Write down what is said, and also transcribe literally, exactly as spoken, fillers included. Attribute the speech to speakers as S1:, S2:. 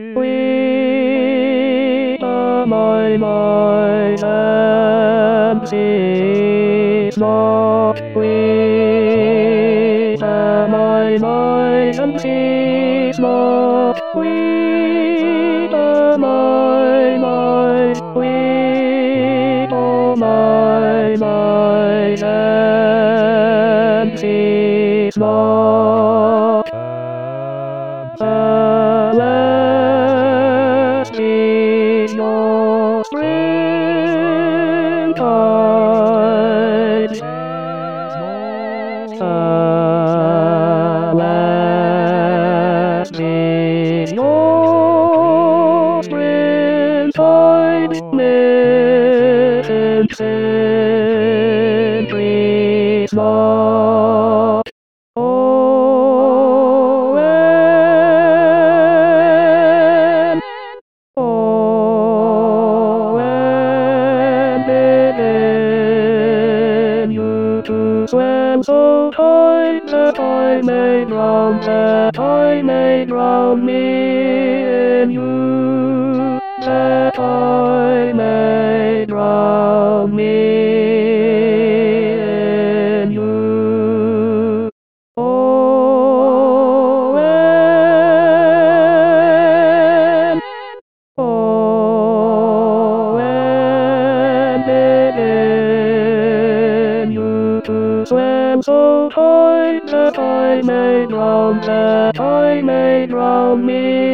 S1: We are my mind and cease not. We are my mind and cease not. We are my mind. We are my mind and cease not. Alas, be your springtide. Alas, be your springtide. Mid-century not. Oh, when, oh, when did you to swim so tight that I may drown, that I may drown me in you, that I may drown me in you. Oh, when, oh, when did you to swim so tight that I may drown, that I may drown me